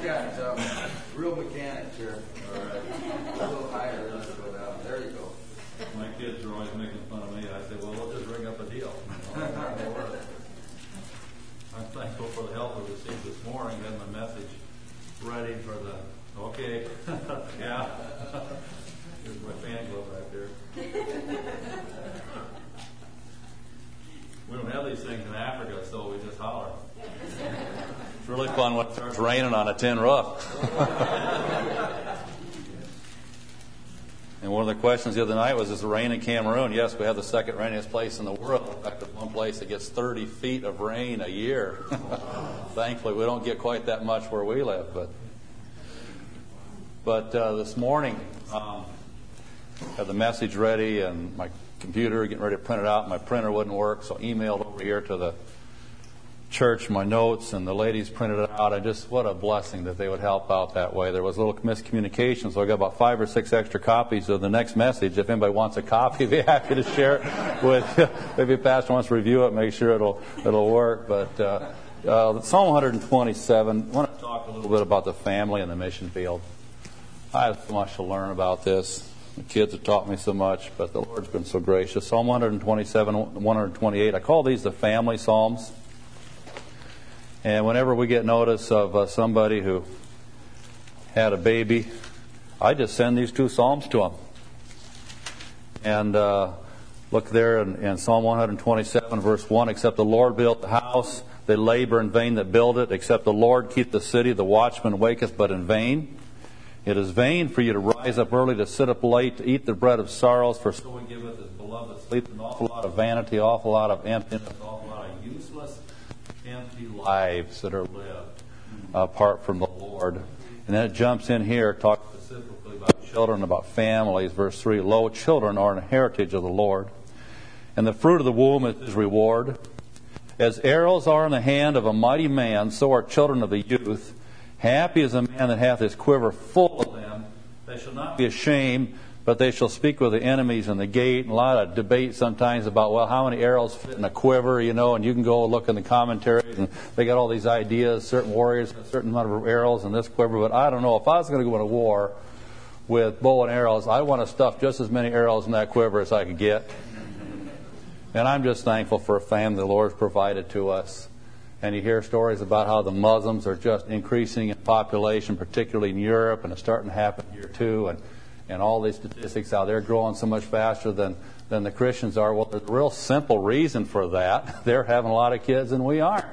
got real mechanics here. All right. A little higher, let's go down. There you go. My kids are always making fun of me. I say, well, we'll just ring up a deal. I'm thankful for the help we received this morning. Had my message ready for the, okay, yeah. Here's my fan glove right there. We don't have these things in Africa, so we just holler. It's really fun when it starts raining on a tin roof. And one of the questions the other night was, is it rain in Cameroon? Yes, we have the second rainiest place in the world. In fact, there's one place that gets 30 feet of rain a year. Thankfully, we don't get quite that much where we live. But this morning, I had the message ready and my computer getting ready to print it out. My printer wouldn't work, so I emailed over here to the church my notes, and the ladies printed it out. What a blessing that they would help out that way. There was a little miscommunication, so I got about 5 or 6 extra copies of the next message. If anybody wants a copy, I'd be happy to share it with you. Maybe Pastor wants to review it, make sure it'll work. But Psalm 127, I want to talk a little bit about the family and the mission field. I have so much to learn about this. The kids have taught me so much, but the Lord's been so gracious. Psalm 127, 128, I call these the family psalms. And whenever we get notice of somebody who had a baby, I just send these 2 psalms to them. And look there in Psalm 127, verse 1, except the Lord built the house, they labor in vain that build it. Except the Lord keep the city, the watchman waketh but in vain. It is vain for you to rise up early, to sit up late, to eat the bread of sorrows, for so he giveth his beloved sleep. An awful lot of vanity, awful lot of emptiness, awful lot of useless, empty lives that are lived apart from the Lord. And then it jumps in here, talks specifically about children, about families. Verse 3, lo, children are an heritage of the Lord, and the fruit of the womb is his reward. As arrows are in the hand of a mighty man, so are children of the youth. Happy is a man that hath his quiver full of them. They shall not be ashamed, but they shall speak with the enemies in the gate. And a lot of debate sometimes about, well, how many arrows fit in a quiver, and you can go look in the commentaries, and they got all these ideas, certain warriors have a certain number of arrows in this quiver. But I don't know, if I was going to go into war with bow and arrows, I want to stuff just as many arrows in that quiver as I could get. And I'm just thankful for a family the Lord's provided to us. And you hear stories about how the Muslims are just increasing in population, particularly in Europe, and it's starting to happen here too. And all these statistics out there growing so much faster than the Christians are. Well, there's a real simple reason for that. They're having a lot of kids and we aren't.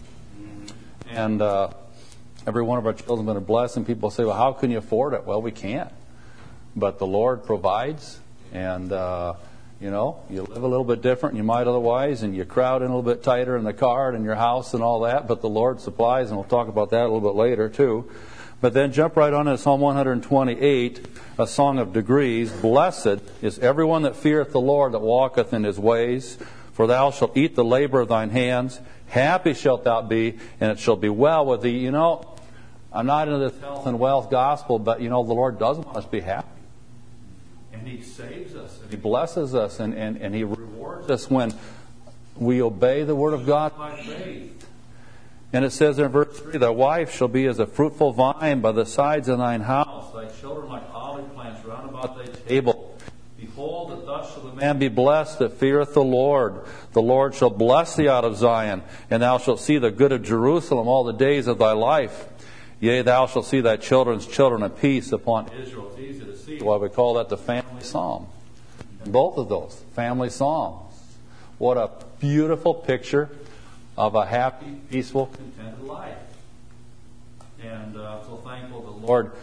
And every one of our children has been a blessing. People say, well, how can you afford it? Well, we can't. But the Lord provides, and you live a little bit different than you might otherwise, and you crowd in a little bit tighter in the car and in your house and all that, but the Lord supplies, and we'll talk about that a little bit later too. But then jump right on to Psalm 128, a song of degrees. Blessed is everyone that feareth the Lord, that walketh in his ways. For thou shalt eat the labor of thine hands. Happy shalt thou be, and it shall be well with thee. I'm not into this health and wealth gospel, but the Lord does want us to be happy. And He saves us, and He blesses us, and He rewards us when we obey the Word of God by faith. And it says in verse 3, thy wife shall be as a fruitful vine by the sides of thine house, thy children like olive plants round about thy table. Behold, that thus shall the man be blessed that feareth the Lord. The Lord shall bless thee out of Zion, and thou shalt see the good of Jerusalem all the days of thy life. Yea, thou shalt see thy children's children, and peace upon Israel. It's easy to see why we call that the family psalm. And both of those, family psalms. What a beautiful picture of a happy, peaceful, contented life. And I'm so thankful the Lord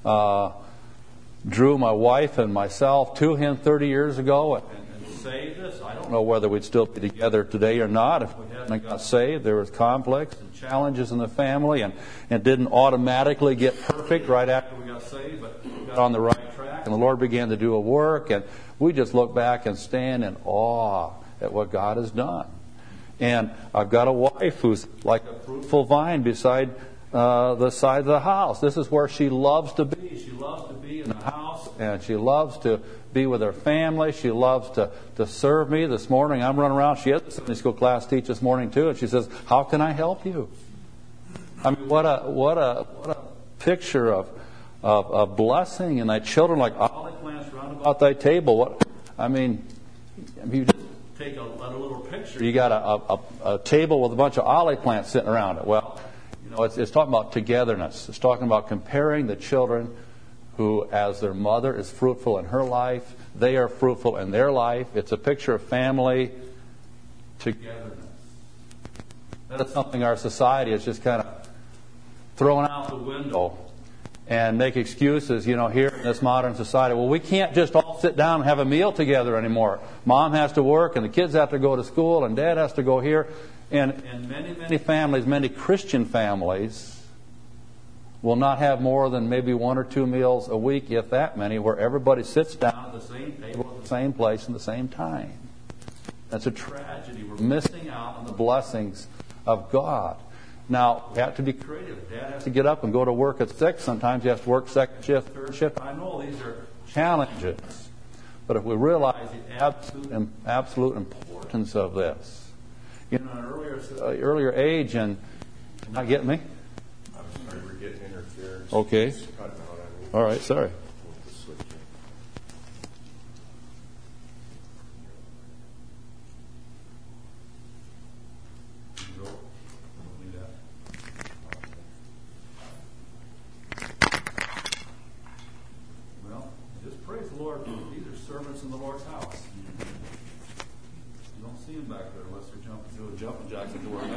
drew my wife and myself to Him 30 years ago and saved us. I don't know whether we'd still be together today or not if we hadn't got saved. There was conflicts and challenges in the family, and it didn't automatically get perfect right after we got saved, but we got on the right track, and the Lord began to do a work, and we just look back and stand in awe at what God has done. And I've got a wife who's like a fruitful vine beside the side of the house. This is where she loves to be. She loves to be in the house, and she loves to be with her family. She loves to serve me. This morning I'm running around. She has a Sunday school class to teach this morning too, and she says, "How can I help you?" I mean, what a picture of blessing, and thy children like olive plants round about thy table. You just take a little picture. You got a table with a bunch of olive plants sitting around it. Well, it's talking about togetherness. It's talking about comparing the children who, as their mother is fruitful in her life, they are fruitful in their life. It's a picture of family togetherness. That's something our society is just kind of throwing out the window and make excuses, here in this modern society. Well, we can't just all sit down and have a meal together anymore. Mom has to work, and the kids have to go to school, and Dad has to go here. And many, many families, many Christian families, will not have more than maybe 1 or 2 meals a week, if that many, where everybody sits down at the same table at the same place in the same time. That's a tragedy. We're missing out on the blessings of God. Now, we have to be creative. Dad has to get up and go to work at 6. Sometimes he has to work second shift, third shift. I know these are challenges. But if we realize the absolute importance of this, an earlier age, and you're not getting me? I'm sorry, we're getting interference. Okay. All right, sorry. Servants in the Lord's house. You don't see them back there unless they're doing jumping jacks at the word.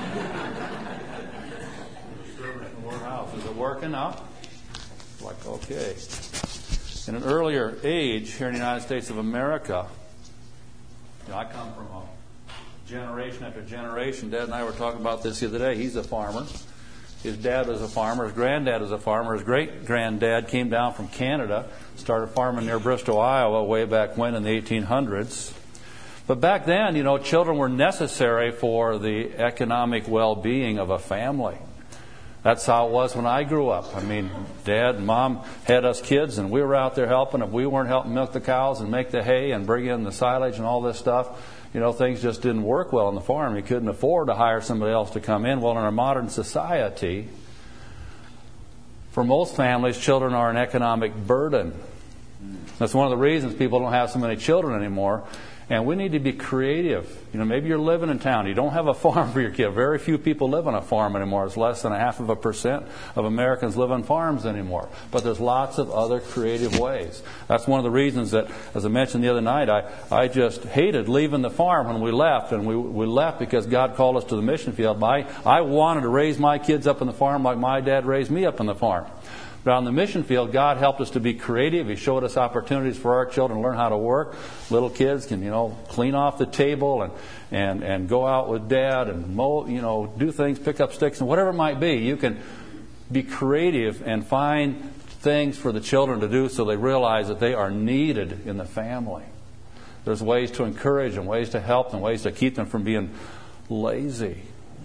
Servants in the Lord's house. Is it working now? Okay. In an earlier age here in the United States of America, I come from a generation after generation. Dad and I were talking about this the other day. He's a farmer. His dad was a farmer. His granddad was a farmer. His great-granddad came down from Canada, started farming near Bristol, Iowa, way back when in the 1800s. But back then, children were necessary for the economic well-being of a family. That's how it was when I grew up. Dad and Mom had us kids, and we were out there helping. If we weren't helping milk the cows and make the hay and bring in the silage and all this stuff, things just didn't work well on the farm. You couldn't afford to hire somebody else to come in. Well, in our modern society, for most families, children are an economic burden. That's one of the reasons people don't have so many children anymore. And we need to be creative. Maybe you're living in town. You don't have a farm for your kid. Very few people live on a farm anymore. It's less than 0.5% of Americans live on farms anymore. But there's lots of other creative ways. That's one of the reasons that, as I mentioned the other night, I just hated leaving the farm when we left. And we left because God called us to the mission field. I wanted to raise my kids up on the farm like my dad raised me up on the farm. But on the mission field, God helped us to be creative. He showed us opportunities for our children to learn how to work. Little kids can, clean off the table and go out with Dad and mow, do things, pick up sticks, and whatever it might be. You can be creative and find things for the children to do so they realize that they are needed in the family. There's ways to encourage them, ways to help them, ways to keep them from being lazy.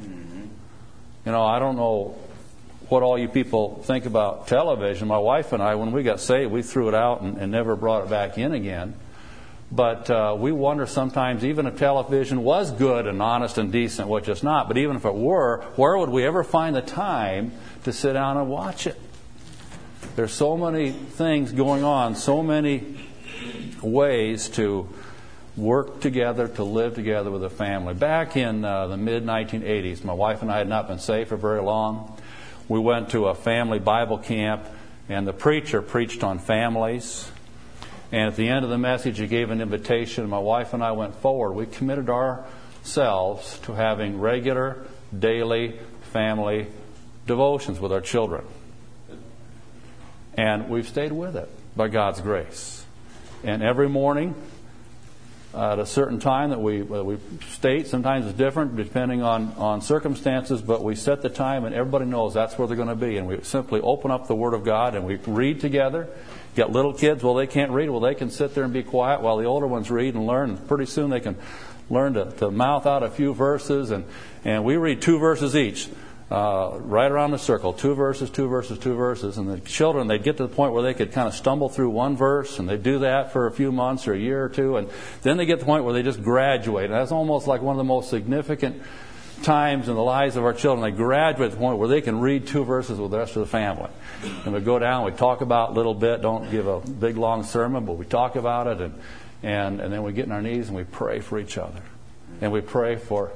I don't know what all you people think about television. My wife and I, when we got saved, we threw it out and never brought it back in again. But we wonder sometimes, even if television was good and honest and decent, which it's not, but even if it were, where would we ever find the time to sit down and watch it? There's so many things going on, so many ways to work together, to live together with a family. Back in the mid-1980s, my wife and I had not been saved for very long. We went to a family Bible camp, and the preacher preached on families. And at the end of the message, he gave an invitation. My wife and I went forward. We committed ourselves to having regular, daily family devotions with our children. And we've stayed with it by God's grace. And every morning, at a certain time that we state, sometimes it's different depending on circumstances, but we set the time and everybody knows that's where they're going to be. And we simply open up the Word of God and we read together. Get little kids, well, they can't read. Well, they can sit there and be quiet while the older ones read and learn. And pretty soon they can learn to mouth out a few verses. And we read 2 verses each, right around the circle. 2 verses, 2 verses, 2 verses. And the children, they'd get to the point where they could kind of stumble through one verse, and they'd do that for a few months or a year or two. And then they get to the point where they just graduate. And that's almost like one of the most significant times in the lives of our children, they graduate to the point where they can read 2 verses with the rest of the family. And we go down, we talk about it a little bit, don't give a big long sermon, but we talk about it, and then we get on our knees and we pray for each other. And we pray for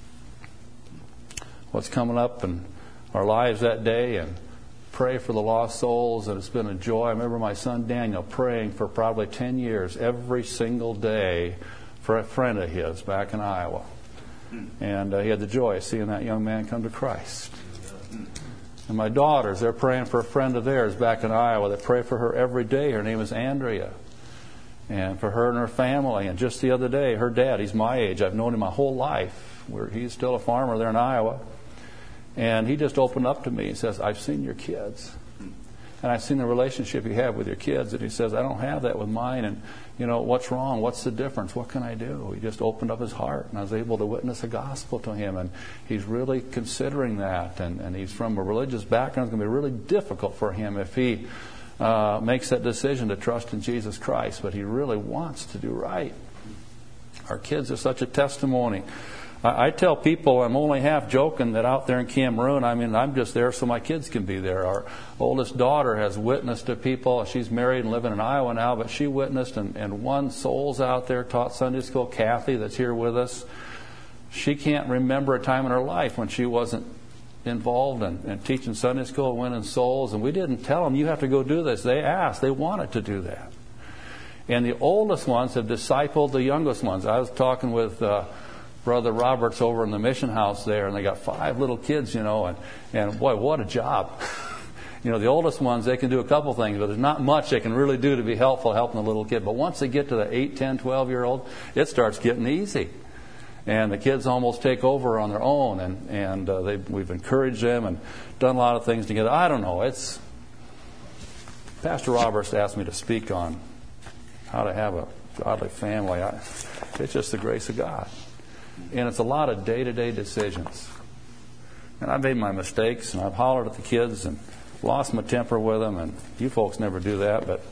what's coming up in our lives that day, and pray for the lost souls. And it's been a joy. I remember my son Daniel praying for probably 10 years every single day for a friend of his back in Iowa. And he had the joy of seeing that young man come to Christ. And my daughters, they're praying for a friend of theirs back in Iowa. They pray for her every day. Her name is Andrea. And for her and her family. And just the other day, her dad, he's my age. I've known him my whole life. He's still a farmer there in Iowa. And he just opened up to me and says, I've seen your kids. And I've seen the relationship you have with your kids. And he says, I don't have that with mine. And, what's wrong? What's the difference? What can I do? He just opened up his heart. And I was able to witness the gospel to him. And he's really considering that. And he's from a religious background. It's going to be really difficult for him if he makes that decision to trust in Jesus Christ. But he really wants to do right. Our kids are such a testimony. I tell people, I'm only half joking, that out there in Cameroon, I'm just there so my kids can be there. Our oldest daughter has witnessed to people. She's married and living in Iowa now, but she witnessed and won souls out there, taught Sunday school. Kathy, that's here with us, she can't remember a time in her life when she wasn't involved in teaching Sunday school, winning souls. And we didn't tell them, you have to go do this. They asked. They wanted to do that. And the oldest ones have discipled the youngest ones. I was talking with Brother Roberts over in the mission house there, and they got 5 little kids, and boy, what a job. The oldest ones, they can do a couple things, but there's not much they can really do to be helpful helping the little kid. But once they get to the 8, 10, 12-year-old, it starts getting easy. And the kids almost take over on their own, and we've encouraged them and done a lot of things together. I don't know. Pastor Roberts asked me to speak on how to have a godly family. It's just the grace of God. And it's a lot of day-to-day decisions. And I've made my mistakes, and I've hollered at the kids and lost my temper with them, and you folks never do that, but...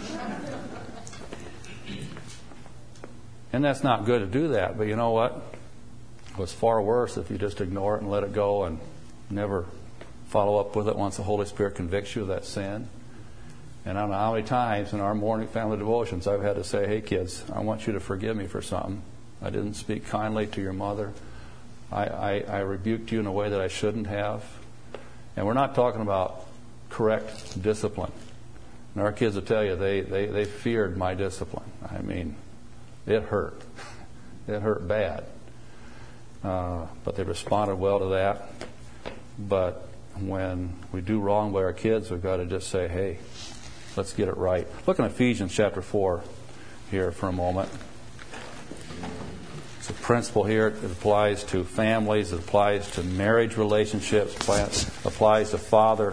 And that's not good to do that, but you know what? It's far worse if you just ignore it and let it go and never follow up with it once the Holy Spirit convicts you of that sin. And I don't know how many times in our morning family devotions I've had to say, hey kids, I want you to forgive me for something. I didn't speak kindly to your mother. I rebuked you in a way that I shouldn't have. And we're not talking about correct discipline. And our kids will tell you they feared my discipline. It hurt. It hurt bad. But they responded well to that. But when we do wrong by our kids, we've got to just say, hey, let's get it right. Look in Ephesians chapter 4 here for a moment. It's a principle here. It applies to families. It applies to marriage relationships. It applies to father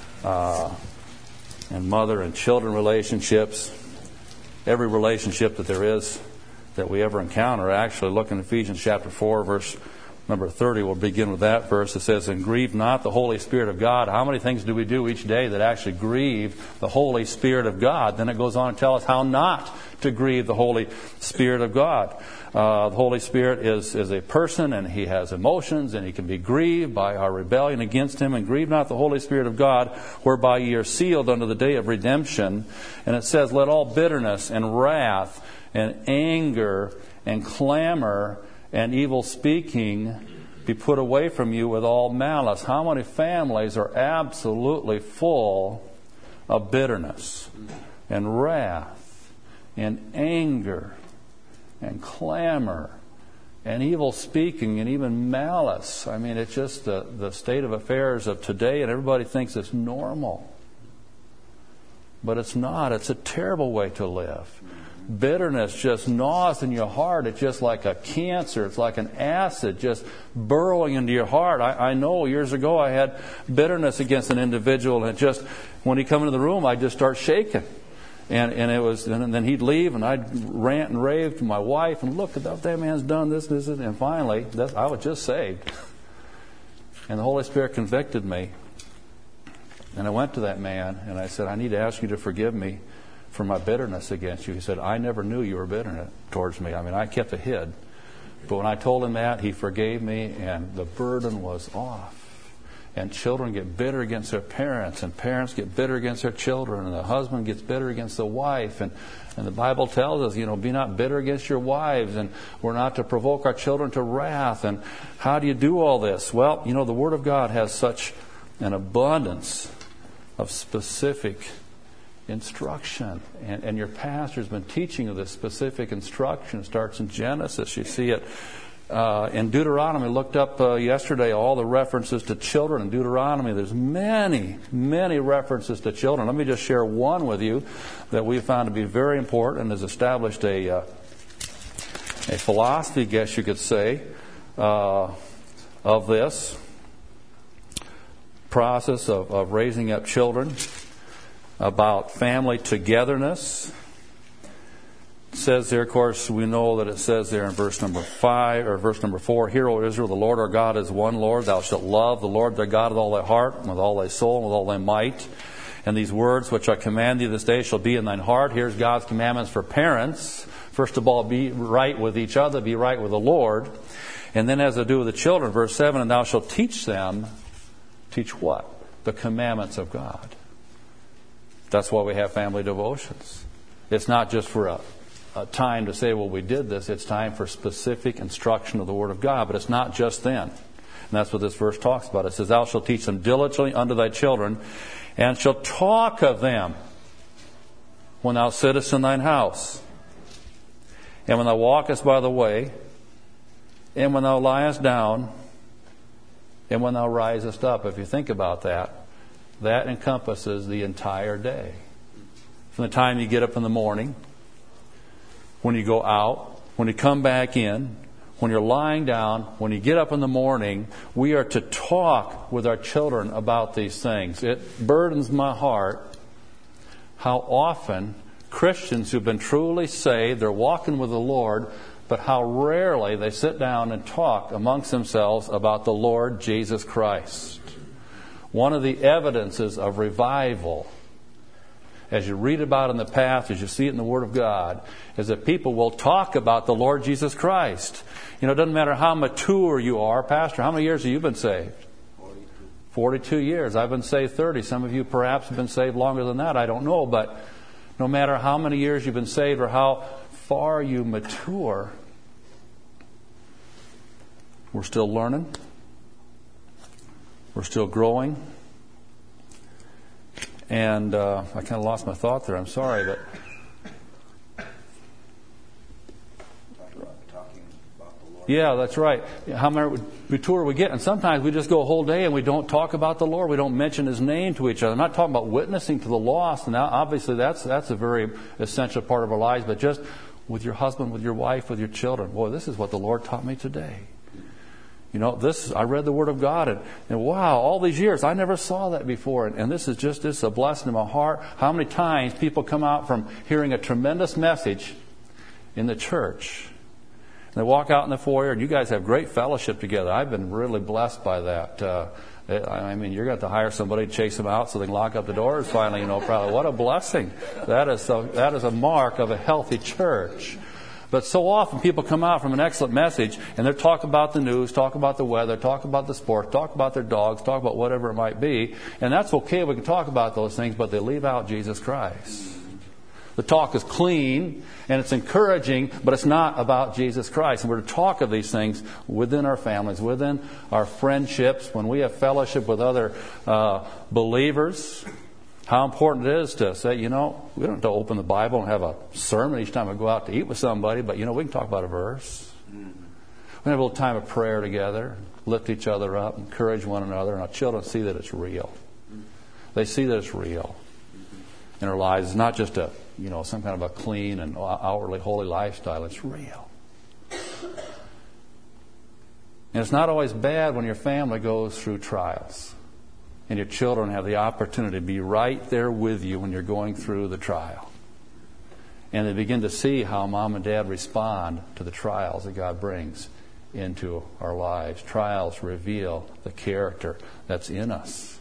and mother and children relationships. Every relationship that there is that we ever encounter. Actually, look in Ephesians chapter 4, verse number 30. We'll begin with that verse. It says, and grieve not the Holy Spirit of God. How many things do we do each day that actually grieve the Holy Spirit of God? Then it goes on to tell us how not to grieve the Holy Spirit of God. The Holy Spirit is a person, and He has emotions, and He can be grieved by our rebellion against Him. And grieve not the Holy Spirit of God, whereby ye are sealed unto the day of redemption. And it says, let all bitterness and wrath and anger and clamor and evil speaking be put away from you with all malice. How many families are absolutely full of bitterness and wrath and anger and clamor and evil speaking and even malice? It's just the state of affairs of today, and everybody thinks it's normal. But it's not. It's a terrible way to live. Bitterness just gnaws in your heart. It's just like a cancer. It's like an acid just burrowing into your heart. I know years ago I had bitterness against an individual, and when he'd come into the room, I'd just start shaking. And then he'd leave, and I'd rant and rave to my wife, and look at that man's done this, and finally, I was just saved. And the Holy Spirit convicted me. And I went to that man, and I said, I need to ask you to forgive me for my bitterness against you. He said, I never knew you were bitter towards me. I kept it hid. But when I told him that, he forgave me, and the burden was off. And children get bitter against their parents, and parents get bitter against their children, and the husband gets bitter against the wife. And the Bible tells us, be not bitter against your wives, and we're not to provoke our children to wrath. And how do you do all this? Well, the Word of God has such an abundance of specific instruction. And your pastor's been teaching of this specific instruction. It starts in Genesis. You see it in Deuteronomy. I looked up yesterday all the references to children in Deuteronomy. There's many, many references to children. Let me just share one with you that we found to be very important and has established a philosophy, I guess you could say, of this process of raising up children, about family togetherness. It says there, of course, we know that it says there in verse number 5 or verse number 4, "Hear, O Israel, the Lord our God is one Lord. Thou shalt love the Lord thy God with all thy heart, and with all thy soul, and with all thy might. And these words which I command thee this day shall be in thine heart." Here's God's commandments for parents. First of all, be right with each other, be right with the Lord. And then as to do with the children, verse 7, "And thou shalt teach them," teach what? The commandments of God. That's why we have family devotions. It's not just for a time to say, well, we did this. It's time for specific instruction of the Word of God. But it's not just then. And that's what this verse talks about. It says, "Thou shalt teach them diligently unto thy children, and shalt talk of them when thou sittest in thine house, and when thou walkest by the way, and when thou liest down, and when thou risest up." If you think about that, that encompasses the entire day. From the time you get up in the morning, when you go out, when you come back in, when you're lying down, when you get up in the morning, we are to talk with our children about these things. It burdens my heart how often Christians who've been truly saved, they're walking with the Lord, but how rarely they sit down and talk amongst themselves about the Lord Jesus Christ. One of the evidences of revival, as you read about in the past, as you see it in the Word of God, is that people will talk about the Lord Jesus Christ. It doesn't matter how mature you are. Pastor, how many years have you been saved? 42 years. I've been saved 30. Some of you perhaps have been saved longer than that. I don't know. But no matter how many years you've been saved or how far you mature, we're still learning. We're still growing. And I kind of lost my thought there. I'm sorry, but yeah, that's right. How mature we get. And sometimes we just go a whole day and we don't talk about the Lord. We don't mention His name to each other. I'm not talking about witnessing to the lost. And obviously that's a very essential part of our lives. But just with your husband, with your wife, with your children. Boy, this is what the Lord taught me today. I read the Word of God and wow, all these years, I never saw that before. And this is a blessing in my heart. How many times people come out from hearing a tremendous message in the church, and they walk out in the foyer, and you guys have great fellowship together. I've been really blessed by that. You're going to have to hire somebody to chase them out so they can lock up the doors finally, probably. What a blessing. That is a mark of a healthy church. But so often people come out from an excellent message and they're talking about the news, talk about the weather, talk about the sports, talk about their dogs, talk about whatever it might be. And that's okay. We can talk about those things, but they leave out Jesus Christ. The talk is clean and it's encouraging, but it's not about Jesus Christ. And we're to talk of these things within our families, within our friendships, when we have fellowship with other believers. How important it is to say, we don't have to open the Bible and have a sermon each time we go out to eat with somebody, but, we can talk about a verse. We have a little time of prayer together, lift each other up, encourage one another, and our children see that it's real. They see that it's real in our lives. It's not just some kind of a clean and outwardly holy lifestyle. It's real. And it's not always bad when your family goes through trials. And your children have the opportunity to be right there with you when you're going through the trial. And they begin to see how mom and dad respond to the trials that God brings into our lives. Trials reveal the character that's in us.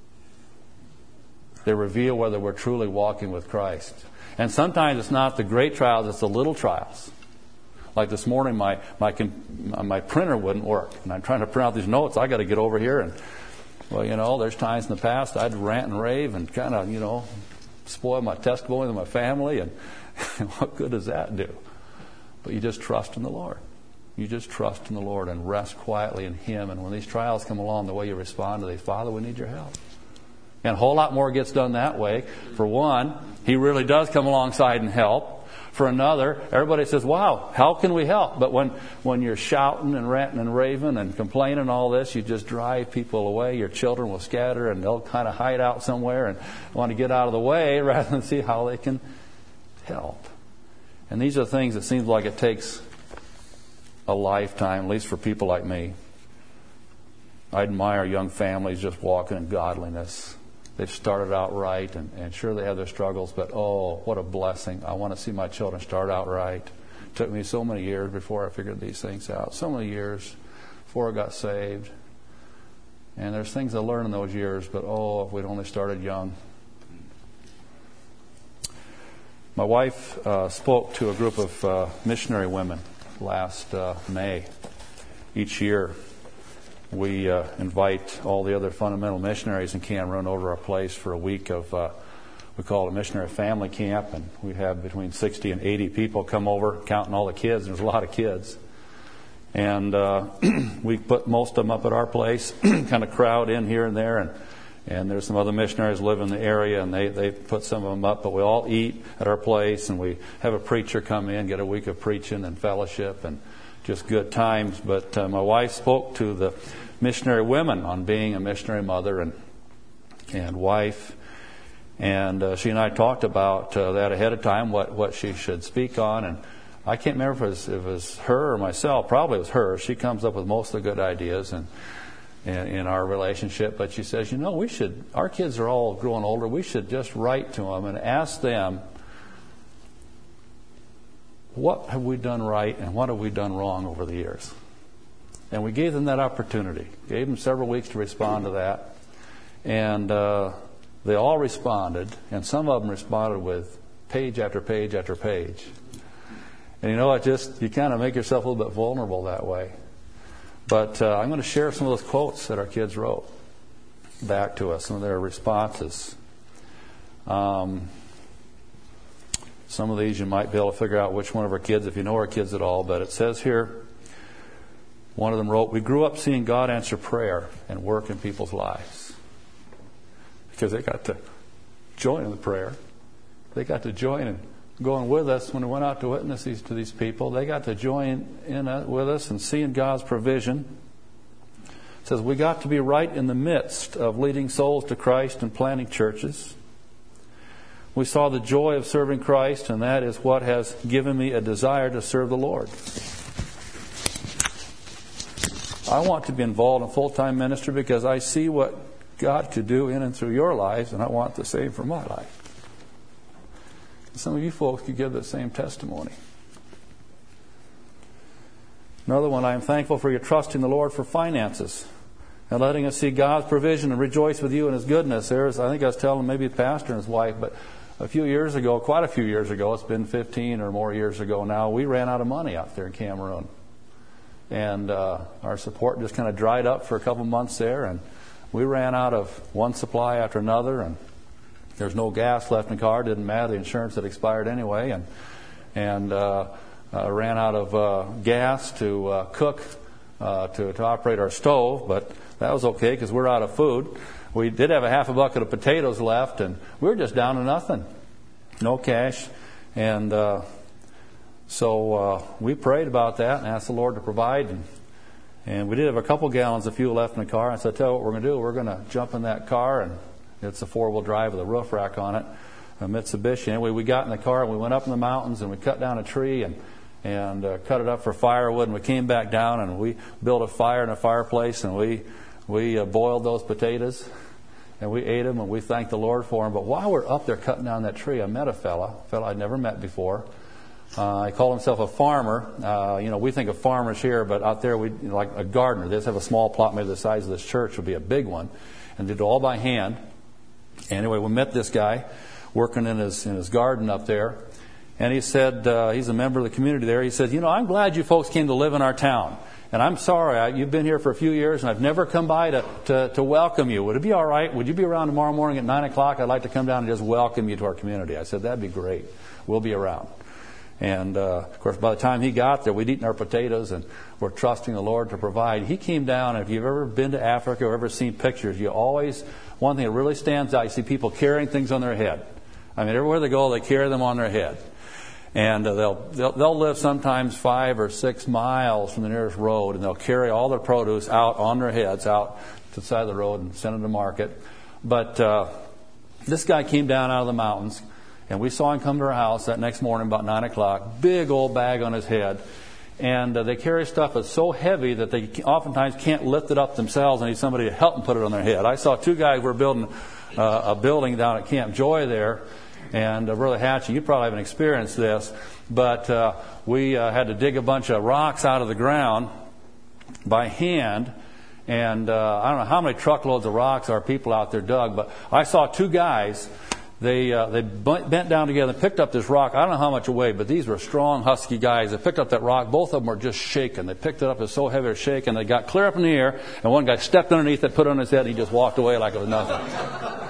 They reveal whether we're truly walking with Christ. And sometimes it's not the great trials, it's the little trials. Like this morning, my printer wouldn't work, and I'm trying to print out these notes. I got to get over here, and well, there's times in the past I'd rant and rave and kind of, spoil my testimony with my family, and what good does that do? But you just trust in the Lord. You just trust in the Lord and rest quietly in Him. And when these trials come along, the way you respond to these, Father, we need your help. And a whole lot more gets done that way. For one, He really does come alongside and help. For another, everybody says, wow, how can we help? But when you're shouting and ranting and raving and complaining and all this, you just drive people away. Your children will scatter and they'll kind of hide out somewhere and want to get out of the way rather than see how they can help. And these are things that seems like it takes a lifetime, at least for people like me. I admire young families just walking in godliness. They've started out right, and sure they have their struggles, but oh, what a blessing. I want to see my children start out right. It took me so many years before I figured these things out. So many years before I got saved. And there's things I learned in those years, but oh, if we'd only started young. My wife spoke to a group of missionary women last May. Each year we invite all the other fundamental missionaries in Cameroon over our place for a week of, we call it a missionary family camp, and we have between 60 and 80 people come over, counting all the kids. There's a lot of kids. And we put most of them up at our place, kind of crowd in here and there, and there's some other missionaries live in the area, and they put some of them up, but we all eat at our place, and we have a preacher come in, get a week of preaching and fellowship, and just good times. But my wife spoke to the missionary women on being a missionary mother and wife, and she and I talked about that ahead of time, what she should speak on, and I can't remember if it was her or myself. Probably it was her. She comes up with most of the good ideas and in our relationship, but she says, our kids are all growing older, we should just write to them and ask them, what have we done right and what have we done wrong over the years? And we gave them that opportunity. Gave them several weeks to respond to that. And they all responded, and some of them responded with page after page after page. And you kind of make yourself a little bit vulnerable that way. But I'm going to share some of those quotes that our kids wrote back to us, some of their responses. Some of these you might be able to figure out which one of our kids, if you know our kids at all. But it says here, one of them wrote, "We grew up seeing God answer prayer and work in people's lives." Because they got to join in the prayer. They got to join in going with us when we went out to witness to these people. They got to join in with us and seeing God's provision. It says, we got to be right in the midst of leading souls to Christ and planting churches. We saw the joy of serving Christ, and that is what has given me a desire to serve the Lord. I want to be involved in full-time ministry because I see what God could do in and through your lives, and I want the same for my life. Some of you folks could give the same testimony. Another one, I am thankful for your trust in the Lord for finances and letting us see God's provision and rejoice with you in His goodness. I think I was telling maybe the pastor and his wife, but quite a few years ago, it's been 15 or more years ago now, we ran out of money out there in Cameroon. And our support just kind of dried up for a couple months there, and we ran out of one supply after another, and there's no gas left in the car. Didn't matter. The insurance had expired anyway, and ran out of gas to cook, to operate our stove. But that was okay because we're out of food. We did have a half a bucket of potatoes left, and we were just down to nothing, no cash. And so we prayed about that and asked the Lord to provide. And we did have a couple gallons of fuel left in the car. And so I tell you what we're going to do. We're going to jump in that car, and it's a 4-wheel drive with a roof rack on it, a Mitsubishi. Anyway, we got in the car and we went up in the mountains and we cut down a tree and cut it up for firewood, and we came back down and we built a fire in a fireplace, and we boiled those potatoes and we ate them, and we thanked the Lord for them. But while we're up there cutting down that tree, I met a fella I'd never met before. He called himself a farmer. We think of farmers here, but out there like a gardener. They just have a small plot, maybe the size of this church would be a big one, and did it all by hand. Anyway, we met this guy working in his garden up there, And he said, he's a member of the community there. He said, I'm glad you folks came to live in our town. And I'm sorry, you've been here for a few years, and I've never come by to welcome you. Would it be all right? Would you be around tomorrow morning at 9 o'clock? I'd like to come down and just welcome you to our community. I said, that'd be great. We'll be around. And, of course, by the time he got there, we'd eaten our potatoes, and we're trusting the Lord to provide. He came down, and if you've ever been to Africa or ever seen pictures, one thing that really stands out, you see people carrying things on their head. I mean, everywhere they go, they carry them on their head. And they'll live sometimes 5 or 6 miles from the nearest road, and they'll carry all their produce out on their heads, out to the side of the road and send it to market. But this guy came down out of the mountains, and we saw him come to our house that next morning about 9 o'clock, big old bag on his head. And they carry stuff that's so heavy that they oftentimes can't lift it up themselves and need somebody to help them put it on their head. I saw 2 guys were building a building down at Camp Joy there. And Brother Hatchie, you probably haven't experienced this, but we had to dig a bunch of rocks out of the ground by hand. And I don't know how many truckloads of rocks our people out there dug, but I saw 2 guys. They bent down together and picked up this rock. I don't know how much it weighed, but these were strong, husky guys. They picked up that rock. Both of them were just shaking. They picked it up. It was so heavy it was shaking. They got clear up in the air, and one guy stepped underneath it, put it on his head, and he just walked away like it was nothing.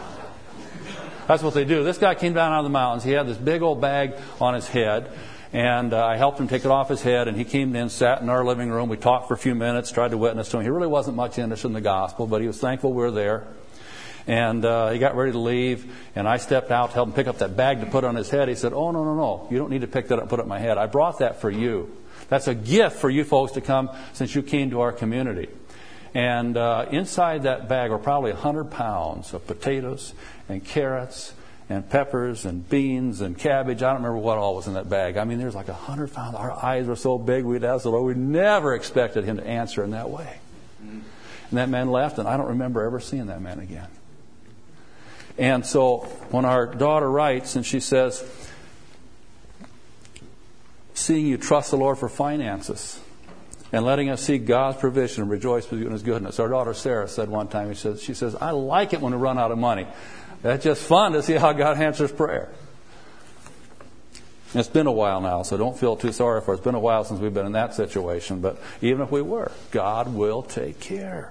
That's what they do. This guy came down out of the mountains. He had this big old bag on his head, and I helped him take it off his head, and he came in, sat in our living room. We talked for a few minutes, tried to witness to him. He really wasn't much interested in the gospel, but he was thankful we were there. And he got ready to leave, and I stepped out to help him pick up that bag to put on his head. He said, oh, no. You don't need to pick that up and put it on my head. I brought that for you. That's a gift for you folks to come since you came to our community. And inside that bag were probably 100 pounds of potatoes and carrots and peppers and beans and cabbage. I don't remember what all was in that bag. I mean, there's like 100 pounds. Our eyes were so big, we'd ask the Lord. We never expected him to answer in that way. And that man left, and I don't remember ever seeing that man again. And so when our daughter writes and she says, seeing you trust the Lord for finances and letting us see God's provision and rejoice with you in his goodness. Our daughter Sarah said one time, she says, I like it when we run out of money. That's just fun to see how God answers prayer. It's been a while now, so don't feel too sorry for it. It's been a while since we've been in that situation. But even if we were, God will take care.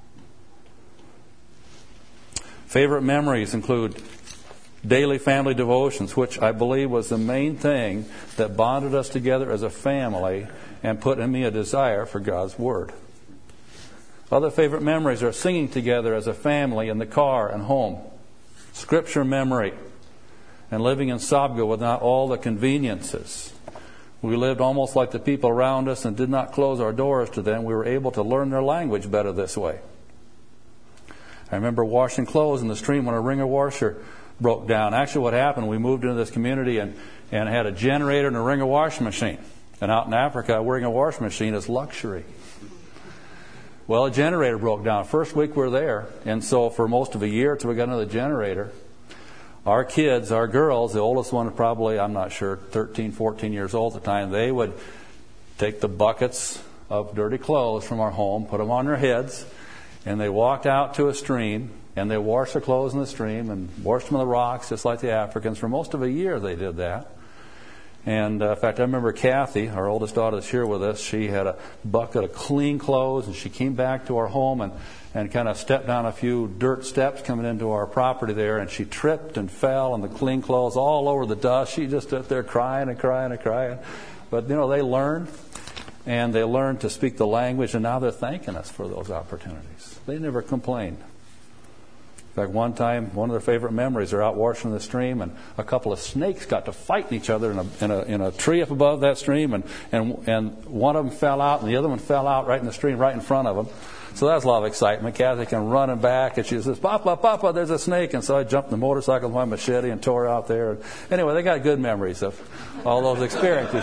Favorite memories include daily family devotions, which I believe was the main thing that bonded us together as a family and put in me a desire for God's Word. Other favorite memories are singing together as a family in the car and home, Scripture memory, and living in Sabga without all the conveniences. We lived almost like the people around us and did not close our doors to them. We were able to learn their language better this way. I remember washing clothes in the stream when a wringer washer broke down. Actually, what happened, we moved into this community and had a generator and a wringer washing machine. And out in Africa, a wringer washing machine is luxury. Well, a generator broke down. First week we were there, and so for most of a year until we got another generator, our kids, our girls, the oldest one probably, I'm not sure, 13, 14 years old at the time, they would take the buckets of dirty clothes from our home, put them on their heads, and they walked out to a stream, and they washed their clothes in the stream and washed them on the rocks, just like the Africans. For most of a year they did that. And in fact, I remember Kathy, our oldest daughter that's here with us, she had a bucket of clean clothes, and she came back to our home and kind of stepped down a few dirt steps coming into our property there, and she tripped and fell on the clean clothes all over the dust. She just stood there crying and crying and crying. But, they learned, and they learned to speak the language, and now they're thanking us for those opportunities. They never complained. In fact, one time, one of their favorite memories, they're out washing the stream, and a couple of snakes got to fighting each other in a tree up above that stream, and one of them fell out, and the other one fell out right in the stream, right in front of them. So that was a lot of excitement. Kathy came running back, and she says, Papa, there's a snake. And so I jumped in the motorcycle with my machete and tore out there. Anyway, they got good memories of all those experiences,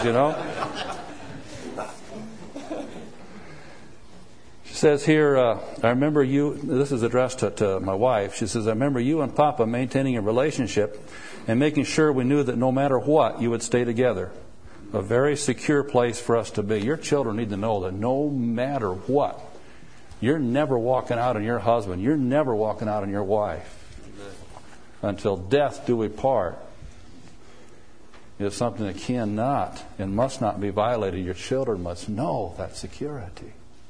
She says here, I remember you, this is addressed to my wife. She says, I remember you and Papa maintaining a relationship and making sure we knew that no matter what, you would stay together. A very secure place for us to be. Your children need to know that no matter what, you're never walking out on your husband. You're never walking out on your wife. Until death do we part is something that cannot and must not be violated. Your children must know that security.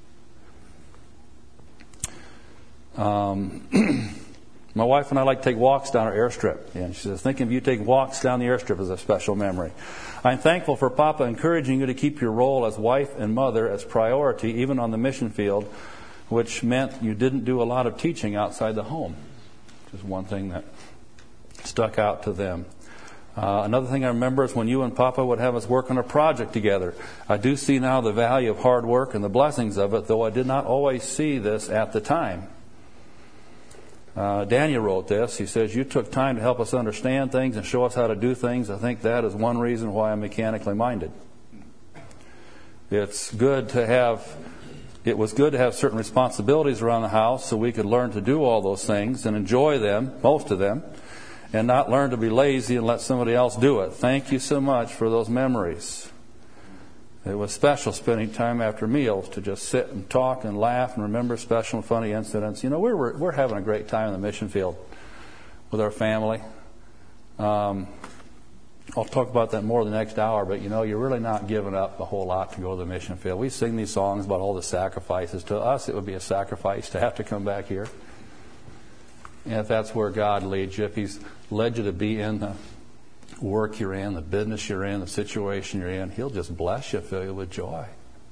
My wife and I like to take walks down our airstrip. And she says, thinking of you taking walks down the airstrip is a special memory. I'm thankful for Papa encouraging you to keep your role as wife and mother as priority, even on the mission field, which meant you didn't do a lot of teaching outside the home. Which is one thing that stuck out to them. Another thing I remember is when you and Papa would have us work on a project together. I do see now the value of hard work and the blessings of it, though I did not always see this at the time. Daniel wrote this. He says, you took time to help us understand things and show us how to do things. I think that is one reason why I'm mechanically minded. It was good to have certain responsibilities around the house so we could learn to do all those things and enjoy them, most of them, and not learn to be lazy and let somebody else do it. Thank you so much for those memories. It was special spending time after meals to just sit and talk and laugh and remember special and funny incidents. You know, we're having a great time in the mission field with our family. I'll talk about that more the next hour, but you know, you're really not giving up a whole lot to go to the mission field. We sing these songs about all the sacrifices. To us, it would be a sacrifice to have to come back here. And if that's where God leads you, if He's led you to be in the work you're in, the business you're in, the situation you're in, He'll just bless you, fill you with joy.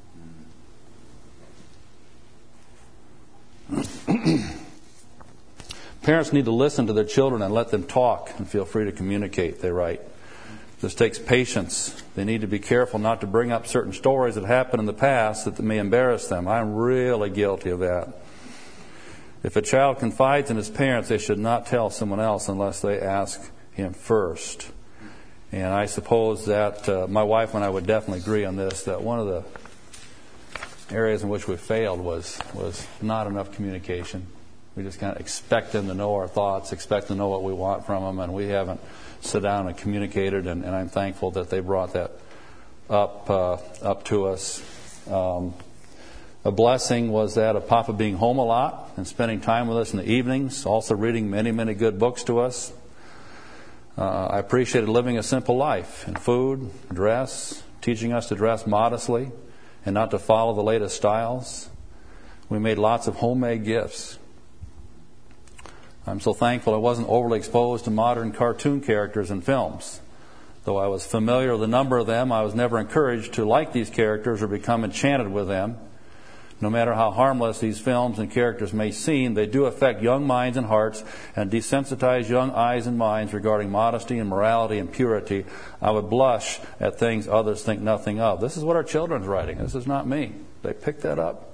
Parents need to listen to their children and let them talk and feel free to communicate, they write. This takes patience. They need to be careful not to bring up certain stories that happened in the past that may embarrass them. I'm really guilty of that. If a child confides in his parents, they should not tell someone else unless they ask him first. And I suppose that my wife and I would definitely agree on this, that one of the areas in which we failed was not enough communication. We just kind of expect them to know our thoughts, expect them to know what we want from them, and we haven't sat down and communicated, and I'm thankful that they brought that up to us. A blessing was that of Papa being home a lot and spending time with us in the evenings, also reading many, many good books to us. I appreciated living a simple life in food, dress, teaching us to dress modestly and not to follow the latest styles. We made lots of homemade gifts. I'm so thankful I wasn't overly exposed to modern cartoon characters in films. Though I was familiar with a number of them, I was never encouraged to like these characters or become enchanted with them. No matter how harmless these films and characters may seem, they do affect young minds and hearts and desensitize young eyes and minds regarding modesty and morality and purity. I would blush at things others think nothing of. This is what our children's writing. This is not me. They picked that up.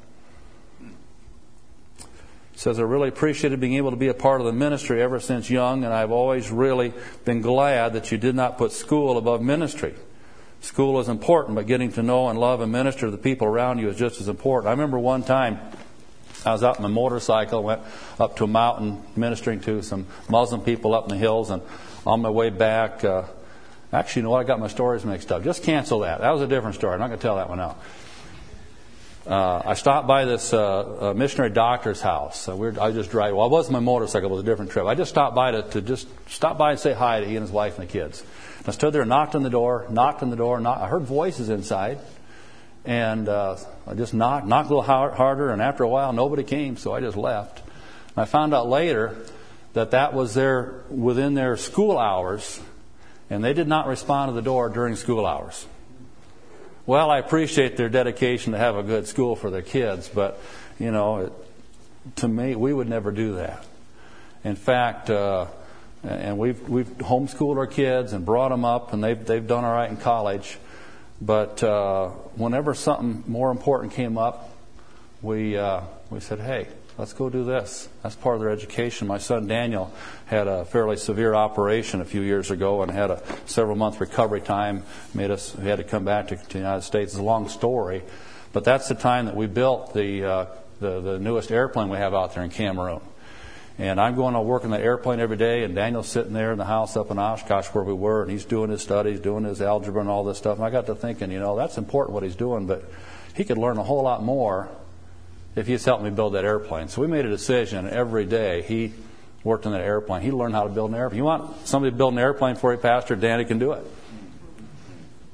It says, I really appreciated being able to be a part of the ministry ever since young, and I've always really been glad that you did not put school above ministry. School is important, but getting to know and love and minister to the people around you is just as important. I remember one time I was out on my motorcycle, went up to a mountain ministering to some Muslim people up in the hills, and on my way back, actually, you know what? I got my stories mixed up. Just cancel that. That was a different story. I'm not going to tell that one out. I stopped by this missionary doctor's house. I just drive. Well, it wasn't my motorcycle; it was a different trip. I just stopped by to just stop by and say hi to he and his wife and the kids. I stood there, knocked on the door. I heard voices inside, and I just knocked a little harder, and after a while, nobody came, so I just left. And I found out later that was within their school hours, and they did not respond to the door during school hours. Well, I appreciate their dedication to have a good school for their kids, but, you know, to me, we would never do that. In fact, and we've homeschooled our kids and brought them up, and they've done all right in college. But whenever something more important came up, we said, hey, let's go do this. That's part of their education. My son Daniel had a fairly severe operation a few years ago and had a several-month recovery time. We had to come back to the United States. It's a long story, but that's the time that we built the newest airplane we have out there in Cameroon. And I'm going to work in the airplane every day, and Daniel's sitting there in the house up in Oshkosh where we were, and he's doing his studies, doing his algebra and all this stuff. And I got to thinking, you know, that's important what he's doing, but he could learn a whole lot more if he's helped me build that airplane. So we made a decision every day. He worked on that airplane. He learned how to build an airplane. You want somebody to build an airplane for you, Pastor? Danny can do it.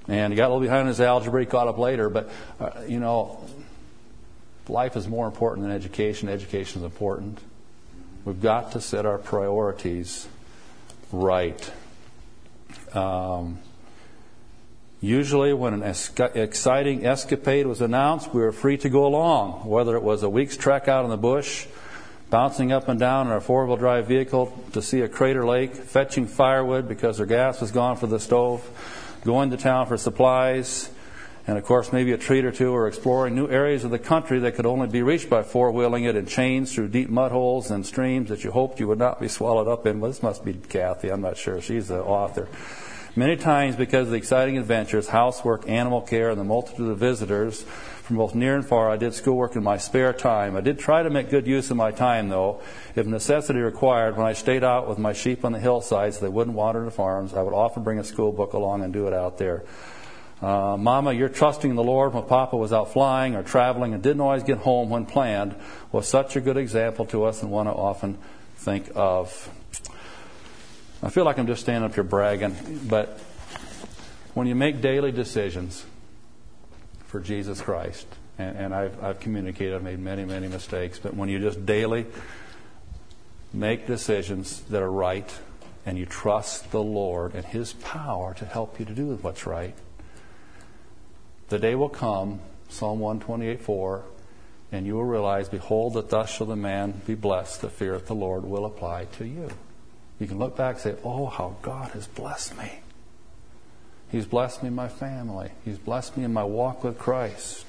And he got a little behind in his algebra. He caught up later. But, life is more important than education. Education is important. We've got to set our priorities right. Usually when an exciting escapade was announced, we were free to go along, whether it was a week's trek out in the bush, bouncing up and down in our four-wheel drive vehicle to see a crater lake, fetching firewood because their gas was gone for the stove, going to town for supplies, and of course maybe a treat or two, or exploring new areas of the country that could only be reached by four-wheeling it in chains through deep mud holes and streams that you hoped you would not be swallowed up in. Well, this must be Kathy. I'm not sure. She's the author. Many times, because of the exciting adventures, housework, animal care, and the multitude of visitors from both near and far, I did schoolwork in my spare time. I did try to make good use of my time, though. If necessity required, when I stayed out with my sheep on the hillsides, they wouldn't wander the farms, I would often bring a school book along and do it out there. Mama, you're trusting the Lord when Papa was out flying or traveling and didn't always get home when planned was such a good example to us and one I often think of. I feel like I'm just standing up here bragging, but when you make daily decisions for Jesus Christ, and I've communicated, I've made many, many mistakes, but when you just daily make decisions that are right and you trust the Lord and His power to help you to do what's right, the day will come, Psalm 128:4, and you will realize, behold, that thus shall the man be blessed that feareth the Lord will apply to you. You can look back and say, oh, how God has blessed me. He's blessed me in my family. He's blessed me in my walk with Christ.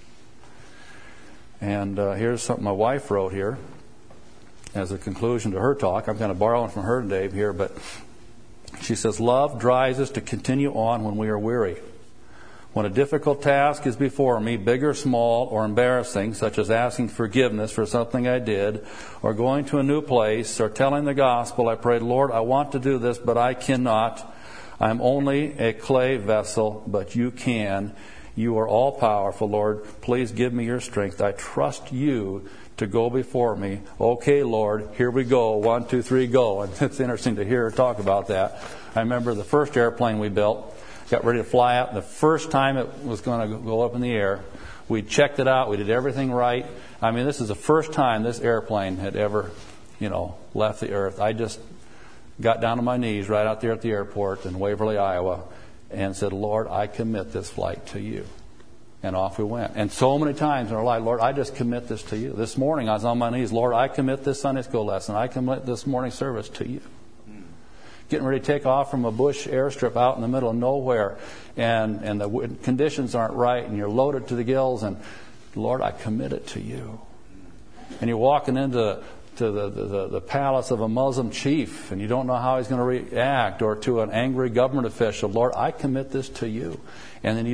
And here's something my wife wrote here as a conclusion to her talk. I'm kind of borrowing from her today here, but she says, love drives us to continue on when we are weary. When a difficult task is before me, big or small or embarrassing, such as asking forgiveness for something I did, or going to a new place, or telling the gospel, I prayed, Lord, I want to do this, but I cannot. I'm only a clay vessel, but you can. You are all powerful, Lord. Please give me your strength. I trust you to go before me. Okay, Lord, here we go. 1, 2, 3, go. And it's interesting to hear her talk about that. I remember the first airplane we built. Got ready to fly out. The first time it was going to go up in the air, we checked it out. We did everything right. I mean, this is the first time this airplane had ever, left the earth. I just got down on my knees right out there at the airport in Waverly, Iowa, and said, Lord, I commit this flight to you. And off we went. And so many times in our life, Lord, I just commit this to you. This morning I was on my knees. Lord, I commit this Sunday school lesson. I commit this morning service to you. Getting ready to take off from a bush airstrip out in the middle of nowhere, and the conditions aren't right, and you're loaded to the gills, and Lord, I commit it to you. And you're walking into the palace of a Muslim chief, and you don't know how he's going to react, or to an angry government official. Lord, I commit this to you. And then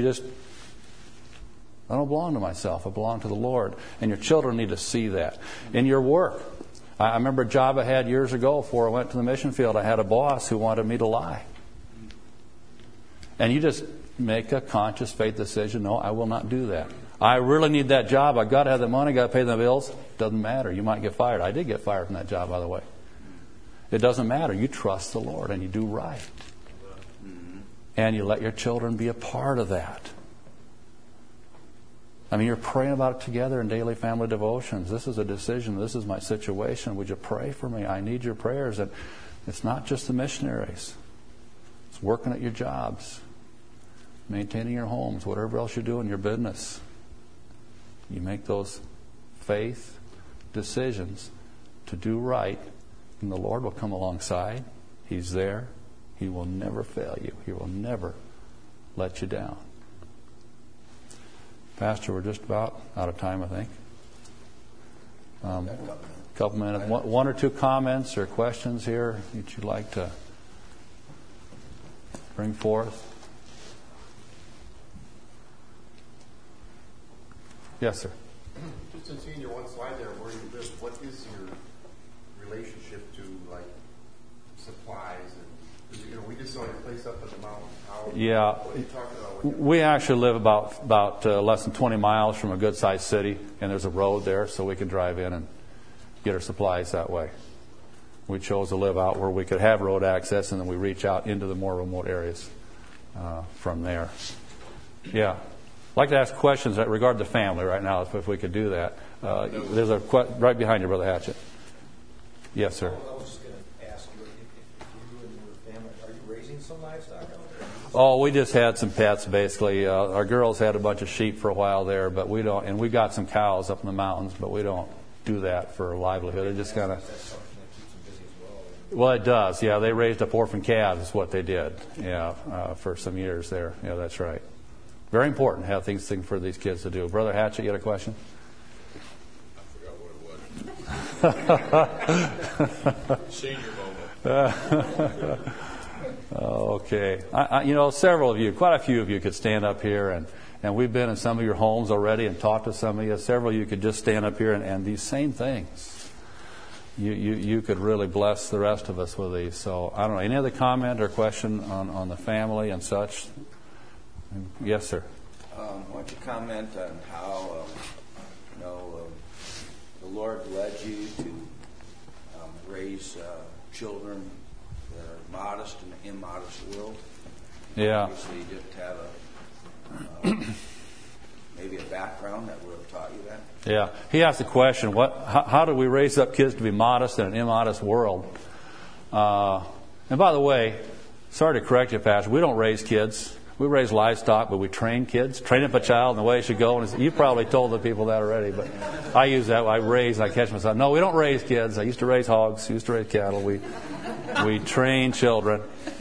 I don't belong to myself. I belong to the Lord. And your children need to see that. In your work, I remember a job I had years ago before I went to the mission field. I had a boss who wanted me to lie. And you just make a conscious faith decision, no, I will not do that. I really need that job. I've got to have the money, got to pay the bills. Doesn't matter. You might get fired. I did get fired from that job, by the way. It doesn't matter. You trust the Lord and you do right. And you let your children be a part of that. I mean, you're praying about it together in daily family devotions. This is a decision. This is my situation. Would you pray for me? I need your prayers. And it's not just the missionaries. It's working at your jobs, maintaining your homes, whatever else you do in your business. You make those faith decisions to do right, and the Lord will come alongside. He's there. He will never fail you. He will never let you down. Pastor, we're just about out of time, I think. Couple minutes. One or two comments or questions here that you'd like to bring forth? Yes, sir. Just in seeing your one slide there, where you live, what is your relationship to like supplies and we just saw your place up at the mountain. Yeah, what are you talking about? We actually live about less than 20 miles from a good-sized city, and there's a road there, so we can drive in and get our supplies that way. We chose to live out where we could have road access, and then we reach out into the more remote areas. from there. Yeah. I'd like to ask questions that regard the family right now, if we could do that. There's a right behind you, Brother Hatchett. Yes, sir. I was just going to ask you, if you and your family, are you raising some livestock out there? Oh, we just had some pets, basically. Our girls had a bunch of sheep for a while there, but we don't. And we got some cows up in the mountains, but we don't do that for a livelihood. It just kind of. That's something that keeps them busy as well. Well, it does. Yeah, they raised up orphan calves. Is what they did. Yeah, for some years there. Yeah, that's right. Very important to have things for these kids to do. Brother Hatchett, you had a question? I forgot what it was. Senior moment. Okay. Several of you, quite a few of you could stand up here, and we've been in some of your homes already and talked to some of you. Several of you could just stand up here and these same things. You could really bless the rest of us with these. So, I don't know. Any other comment or question on the family and such? Yes, sir. Why don't you comment on how the Lord led you to raise children that are modest in an immodest world? Yeah. Obviously, you didn't have maybe a background that would have taught you that. Yeah. He asked the question, how do we raise up kids to be modest in an immodest world? And by the way, sorry to correct you, Pastor, we don't raise kids. We raise livestock, but we train kids. Train up a child in the way it should go. And you probably told the people that already, but I use that. I raise, and I catch myself. No, we don't raise kids. I used to raise hogs. Used to raise cattle. We train children.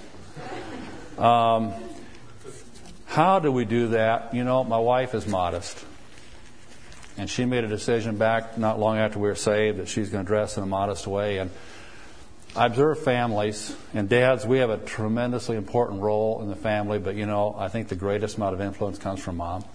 How do we do that? My wife is modest. And she made a decision back not long after we were saved that she's going to dress in a modest way. And I observe families, and dads, we have a tremendously important role in the family, but I think the greatest amount of influence comes from mom.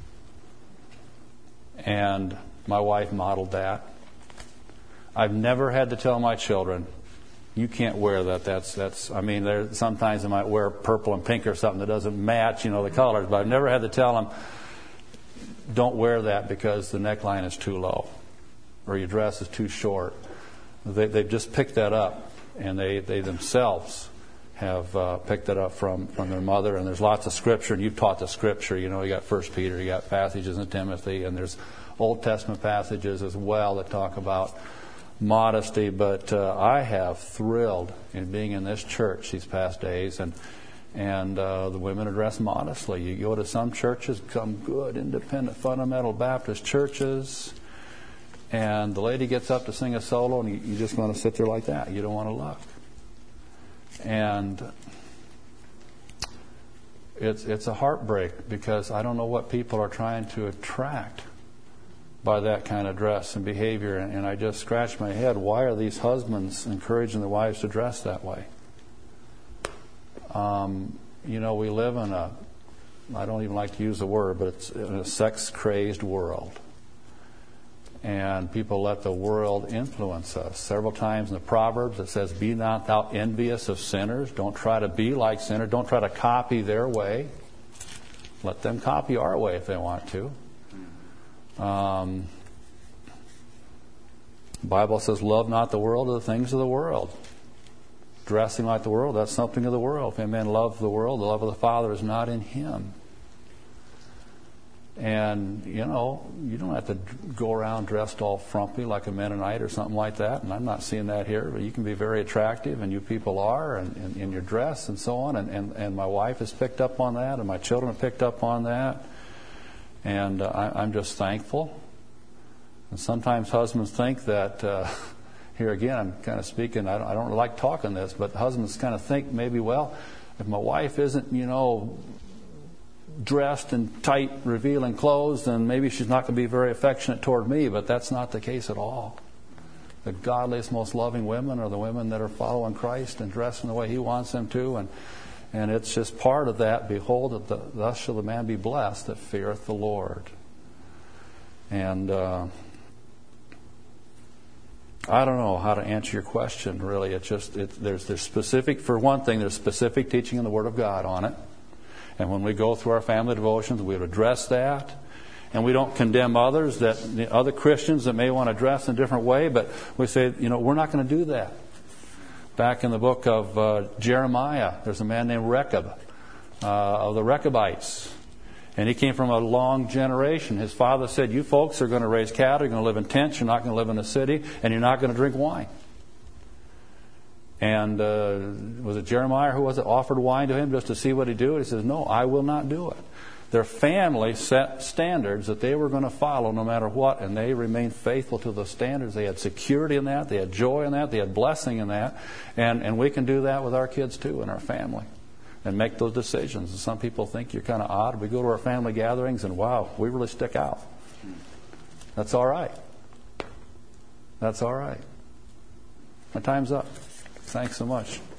And my wife modeled that. I've never had to tell my children, you can't wear that. Sometimes they might wear purple and pink or something that doesn't match, the colors, but I've never had to tell them, don't wear that because the neckline is too low or your dress is too short. They've just picked that up. And they themselves have picked it up from their mother. And there's lots of scripture, and you've taught the scripture. You got 1 Peter, you got passages in Timothy, and there's Old Testament passages as well that talk about modesty. But I have thrilled in being in this church these past days, and the women are dressed modestly. You go to some churches, some good, independent, fundamental Baptist churches, and the lady gets up to sing a solo, and you just want to sit there like that. You don't want to look. And it's a heartbreak because I don't know what people are trying to attract by that kind of dress and behavior. And I just scratch my head. Why are these husbands encouraging their wives to dress that way? We live in I don't even like to use the word, but it's in a sex-crazed world. And people let the world influence us. Several times in the Proverbs it says, be not thou envious of sinners. Don't try to be like sinners. Don't try to copy their way. Let them copy our way if they want to. The Bible says, love not the world or the things of the world. Dressing like the world, that's something of the world. If a man loves the world, the love of the Father is not in him. And, you don't have to go around dressed all frumpy like a Mennonite or something like that. And I'm not seeing that here. But you can be very attractive, and you people are, and in your dress and so on. And my wife has picked up on that, and my children have picked up on that. And I'm just thankful. And sometimes husbands think that, here again, I'm kind of speaking, I don't really like talking this, but husbands kind of think maybe, well, if my wife isn't, dressed in tight, revealing clothes, then maybe she's not going to be very affectionate toward me, but that's not the case at all. The godliest, most loving women are the women that are following Christ and dressing the way He wants them to, and it's just part of that. Behold, thus shall the man be blessed that feareth the Lord. And I don't know how to answer your question, really. There's specific, for one thing, there's specific teaching in the Word of God on it. And when we go through our family devotions, we would address that. And we don't condemn others, other Christians that may want to dress in a different way, but we say, we're not going to do that. Back in the book of Jeremiah, there's a man named Rechab of the Rechabites. And he came from a long generation. His father said, you folks are going to raise cattle, you're going to live in tents, you're not going to live in a city, and you're not going to drink wine. And was it Jeremiah who was it offered wine to him just to see what he'd do? He says, no, I will not do it. Their family set standards that they were going to follow no matter what, and they remained faithful to those standards. They had security in that, they had joy in that, they had blessing in that, and we can do that with our kids too, in our family, and make those decisions. And some people think you're kind of odd. We go to our family gatherings, and wow, we really stick out. That's all right. That's all right. My time's up. Thanks so much.